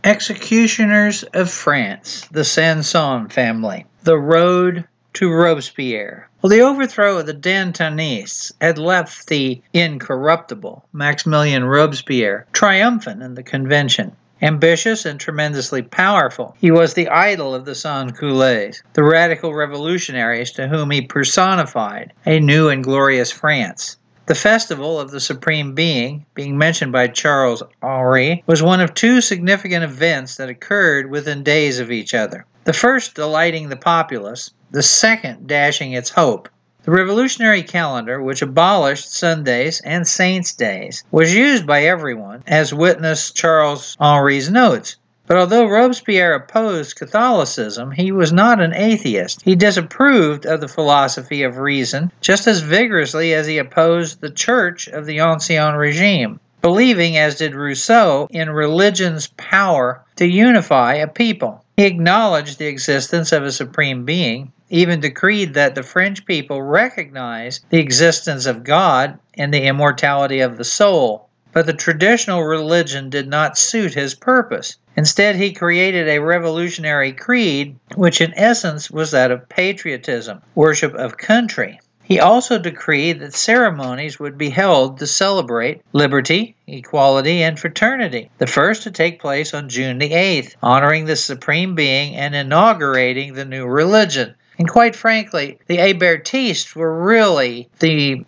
Executioners of France, the Sanson family. The road to Robespierre. Well, the overthrow of the Dantonists had left the incorruptible Maximilien Robespierre triumphant in the convention. Ambitious and tremendously powerful, he was the idol of the sans-culottes, the radical revolutionaries to whom he personified a new and glorious France. The festival of the Supreme Being mentioned by Charles Henri, was one of two significant events that occurred within days of each other. The first delighting the populace, the second dashing its hope. The revolutionary calendar, which abolished Sundays and Saints' days, was used by everyone, as witness Charles Henri's notes. But although Robespierre opposed Catholicism, he was not an atheist. He disapproved of the philosophy of reason just as vigorously as he opposed the Church of the Ancien Regime, believing, as did Rousseau, in religion's power to unify a people. He acknowledged the existence of a supreme being, even decreed that the French people recognize the existence of God and the immortality of the soul. But the traditional religion did not suit his purpose. Instead, he created a revolutionary creed, which in essence was that of patriotism, worship of country. He also decreed that ceremonies would be held to celebrate liberty, equality, and fraternity, the first to take place on June the 8th, honoring the Supreme Being and inaugurating the new religion. And quite frankly, the Hébertistes were really the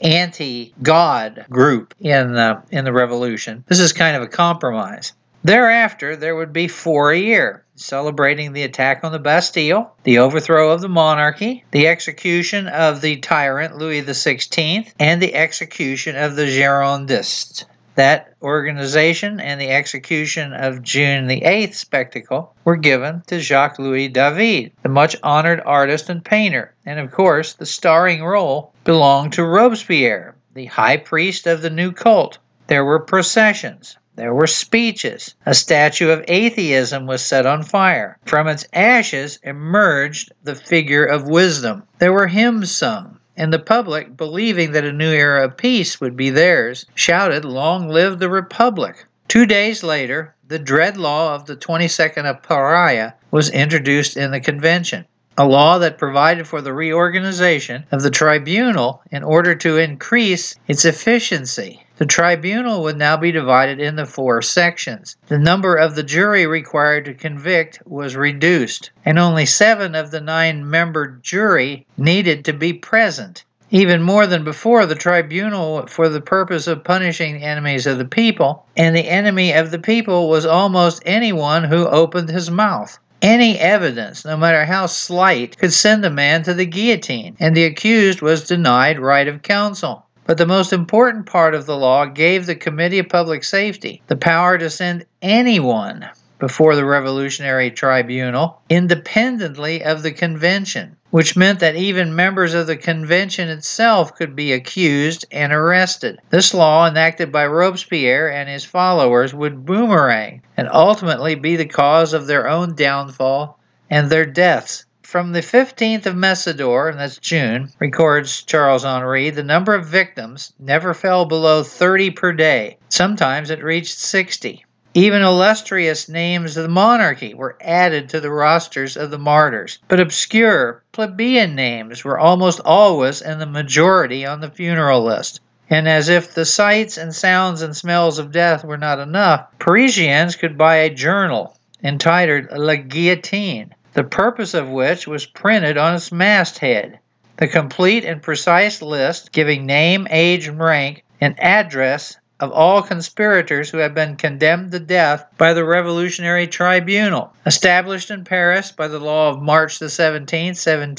anti-God group in the revolution. This is kind of a compromise. Thereafter, there would be 4 a year, celebrating the attack on the Bastille, the overthrow of the monarchy, the execution of the tyrant Louis XVI, and the execution of the Girondists. That organization and the execution of June the 8th spectacle were given to Jacques-Louis David, the much-honored artist and painter, and of course the starring role belonged to Robespierre, the high priest of the new cult. There were processions. There were speeches. A statue of atheism was set on fire. From its ashes emerged the figure of wisdom. There were hymns sung. And the public, believing that a new era of peace would be theirs, shouted, "Long live the Republic!" 2 days later, the dread law of the 22nd of Pariah was introduced in the convention, a law that provided for the reorganization of the tribunal in order to increase its efficiency. The tribunal would now be divided into 4 sections. The number of the jury required to convict was reduced, and only 7 of the 9-member jury needed to be present. Even more than before, the tribunal, for the purpose of punishing the enemies of the people, and the enemy of the people was almost anyone who opened his mouth. Any evidence, no matter how slight, could send a man to the guillotine, and the accused was denied right of counsel. But the most important part of the law gave the Committee of Public Safety the power to send anyone before the Revolutionary Tribunal, independently of the convention, which meant that even members of the convention itself could be accused and arrested. This law, enacted by Robespierre and his followers, would boomerang and ultimately be the cause of their own downfall and their deaths. From the 15th of Messidor, and that's June, records Charles Henri, the number of victims never fell below 30 per day. Sometimes it reached 60. Even illustrious names of the monarchy were added to the rosters of the martyrs, but obscure, plebeian names were almost always in the majority on the funeral list. And as if the sights and sounds and smells of death were not enough, Parisians could buy a journal entitled La Guillotine, the purpose of which was printed on its masthead. The complete and precise list, giving name, age, and rank, and address of all conspirators who had been condemned to death by the Revolutionary Tribunal, established in Paris by the law of March the 17th,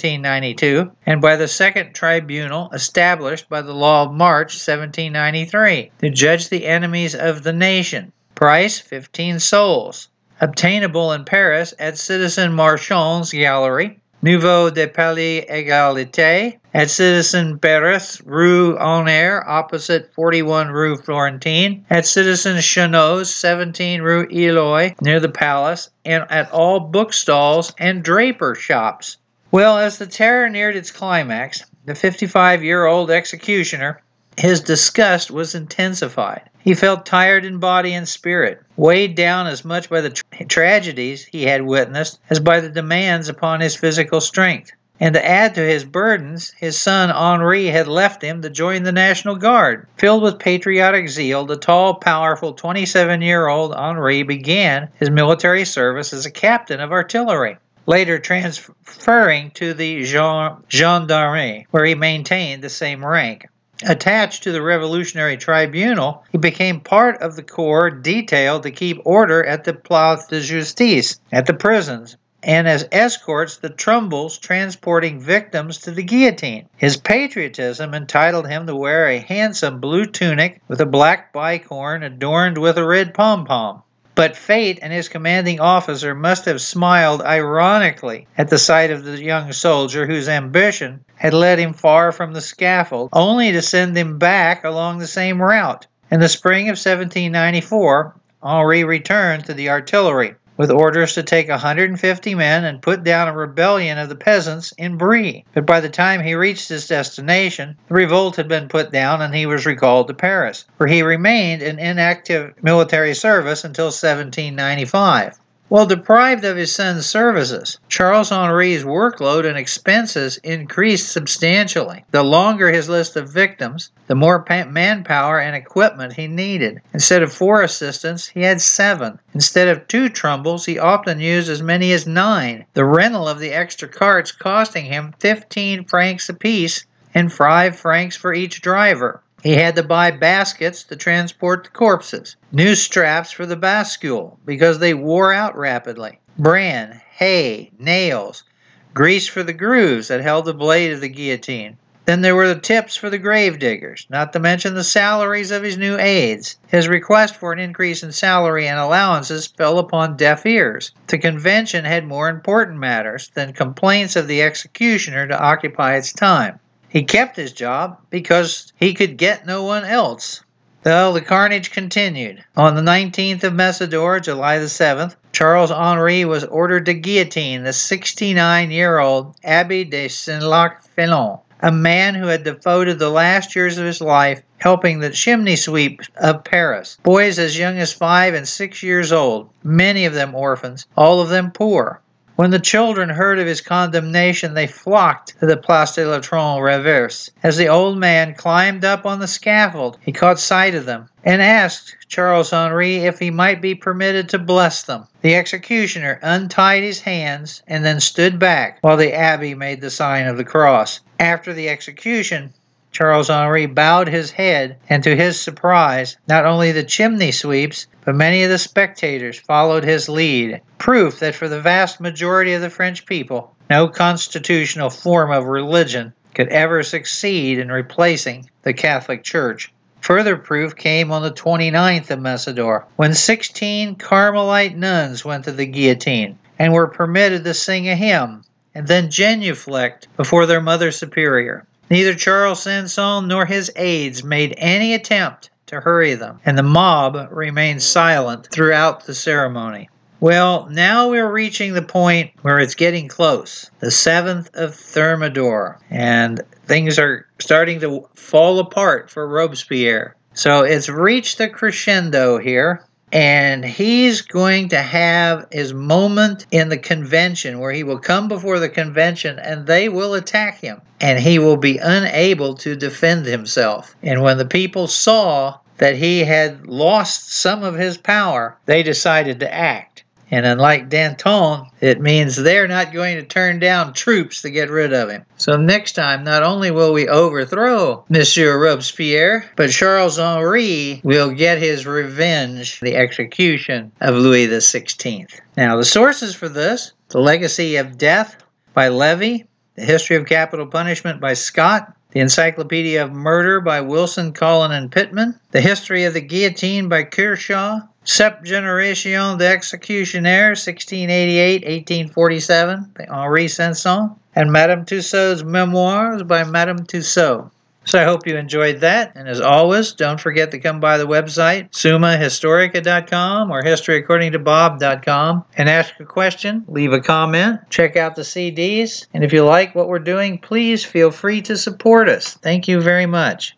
1792, and by the Second Tribunal, established by the law of March 1793, to judge the enemies of the nation. Price, 15 sols. Obtainable in Paris at Citizen Marchand's Gallery, Nouveau de Palais Égalité, at Citizen Paris, Rue Honore, opposite 41 Rue Florentine, at Citizen Chenot's, 17 Rue Eloy, near the palace, and at all bookstalls and draper shops. Well, as the terror neared its climax, the 55-year-old executioner his disgust was intensified. He felt tired in body and spirit, weighed down as much by the tragedies he had witnessed as by the demands upon his physical strength. And to add to his burdens, his son Henri had left him to join the National Guard. Filled with patriotic zeal, the tall, powerful 27-year-old Henri began his military service as a captain of artillery, later transferring to the gendarmerie, where he maintained the same rank. Attached to the Revolutionary Tribunal, he became part of the corps detailed to keep order at the Place de Justice, at the prisons, and as escorts the Trumbuls transporting victims to the guillotine. His patriotism entitled him to wear a handsome blue tunic with a black bicorn adorned with a red pom-pom. But fate and his commanding officer must have smiled ironically at the sight of the young soldier whose ambition had led him far from the scaffold, only to send him back along the same route. In the spring of 1794, Henri returned to the artillery, with orders to take 150 men and put down a rebellion of the peasants in Brie. But by the time he reached his destination, the revolt had been put down and he was recalled to Paris, where he remained in inactive military service until 1795. While deprived of his son's services, Charles Henri's workload and expenses increased substantially. The longer his list of victims, the more manpower and equipment he needed. Instead of 4 assistants, he had 7. Instead of 2 Trumbuls, he often used as many as 9, the rental of the extra carts costing him 15 francs apiece and 5 francs for each driver. He had to buy baskets to transport the corpses, new straps for the bascule because they wore out rapidly, bran, hay, nails, grease for the grooves that held the blade of the guillotine. Then there were the tips for the grave diggers, not to mention the salaries of his new aides. His request for an increase in salary and allowances fell upon deaf ears. The convention had more important matters than complaints of the executioner to occupy its time. He kept his job because he could get no one else. Though the carnage continued. On the 19th of Messidor, July the 7th, Charles Henri was ordered to guillotine the 69-year-old Abbé de Saint-Lac-Felon, a man who had devoted the last years of his life helping the chimney sweep of Paris. Boys as young as 5 and 6 years old, many of them orphans, all of them poor. When the children heard of his condemnation, they flocked to the Place de la Trône Reverse. As the old man climbed up on the scaffold, he caught sight of them and asked Charles Henri if he might be permitted to bless them. The executioner untied his hands and then stood back while the abbé made the sign of the cross. After the execution, Charles Henri bowed his head, and to his surprise, not only the chimney sweeps, but many of the spectators followed his lead, proof that for the vast majority of the French people, no constitutional form of religion could ever succeed in replacing the Catholic Church. Further proof came on the 29th of Messidor, when 16 Carmelite nuns went to the guillotine and were permitted to sing a hymn and then genuflect before their Mother Superior. Neither Charles Sanson nor his aides made any attempt to hurry them, and the mob remained silent throughout the ceremony. Well, now we're reaching the point where it's getting close, the 7th of Thermidor, and things are starting to fall apart for Robespierre. So it's reached the crescendo here. And he's going to have his moment in the convention where he will come before the convention and they will attack him. And he will be unable to defend himself. And when the people saw that he had lost some of his power, they decided to act. And unlike Danton, it means they're not going to turn down troops to get rid of him. So next time, not only will we overthrow Monsieur Robespierre, but Charles Henri will get his revenge, the execution of Louis XVI. Now, the sources for this: The Legacy of Death by Levy, The History of Capital Punishment by Scott, The Encyclopedia of Murder by Wilson, Collin, and Pittman, The History of the Guillotine by Kershaw, Septgeneracion d'Executionnaire, 1688-1847, by Henri Sanson, and Madame Tussaud's Memoirs by Madame Tussaud. So I hope you enjoyed that, and as always, don't forget to come by the website, summahistorica.com or historyaccordingtobob.com, and ask a question, leave a comment, check out the CDs, and if you like what we're doing, please feel free to support us. Thank you very much.